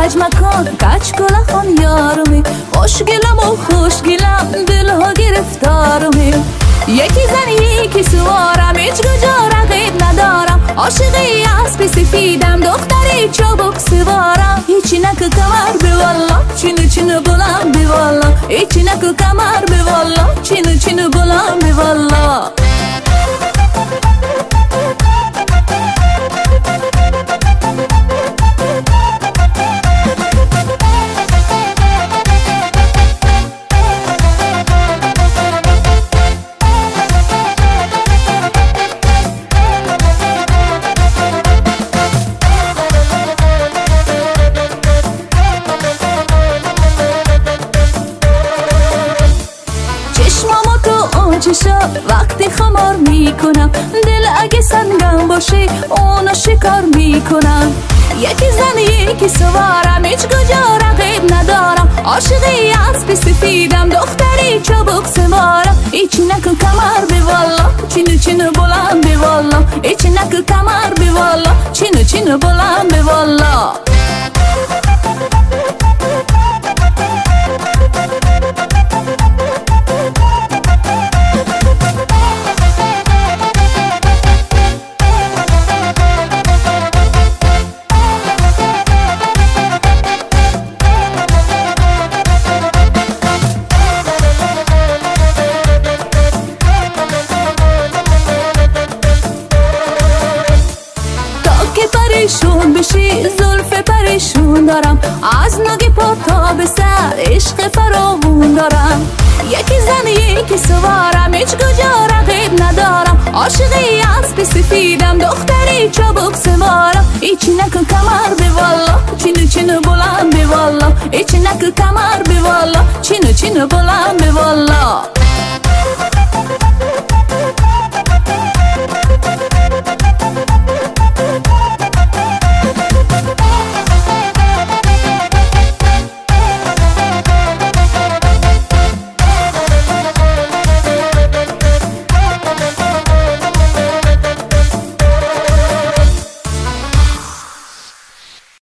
کج مکن کج کلخان یارمی، خوشگلم و خوشگلم دلها گرفتارمی. یکی زن یکی سوارم، هیچ کجا رقیب ندارم. عاشقی اسب سفیدم، دختری چابک سوارم. هیچی نکو کمر به والا، چینو چینو بلند به والا. هیچی نکو کمر به والا، چینو چینو بلند به والا. وقتی خمار میکنم دل اگه سنگم باشه اونو شکار میکنم. یکی زن یکی سوارم، هیچ کجا رقیب ندارم. عاشقی اسب سفیدم، دختری چابک سوارم. هیچی نکن کمر به والا، چینو چینو بلند به والا. هیچی نکن کمر به والا، چینو چینو بلند به والا. پریشون بشی زلف پریشون دارم، از ناگه پا تا به سر عشق فراوون دارم. یکی زن یکی سوارم، هیچ کجا رقیب ندارم. عاشقی اسب سفیدم، دختری چابک سوارم. هیچی نکن کمر به والا، چینو چینو بلند به والا. هیچی نکن کمر به والا، چینو چینو بلند به والا.